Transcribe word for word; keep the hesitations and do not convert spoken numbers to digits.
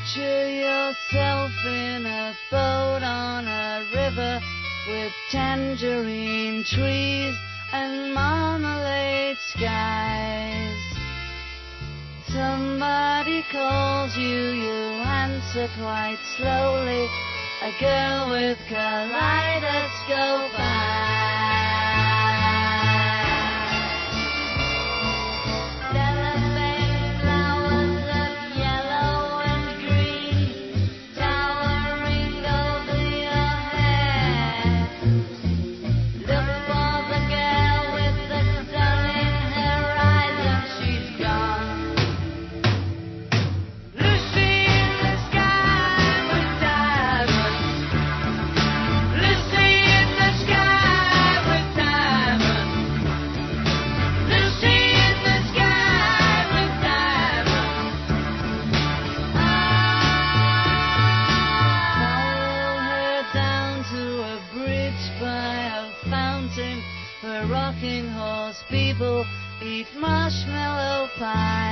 Picture yourself in a boat on a river with tangerine trees and marmalade skies. Somebody calls you, you answer quite slowly. A girl with kaleidoscope eyes. Cellophane flowers of yellow and green towering over your head. Look for the girl with the sun in her eyes and she's gone. Lucy in the sky with diamonds. Lucy in the sky with diamonds. Lucy in the sky with diamonds. Follow her down to a bridge by a fountain where rocking horse people eat marshmallow pie.